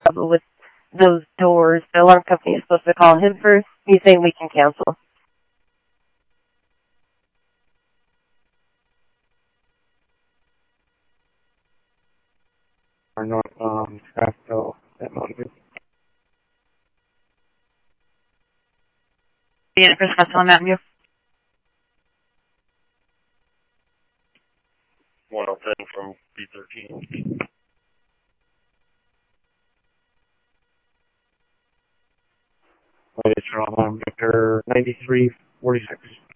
trouble with those doors. The alarm company is supposed to call him first. He's saying we can cancel. Or not, Scottsdale, that mountain. Yeah, for Scottsdale Mountain View. 1010 from B13. It's from Victor 9346.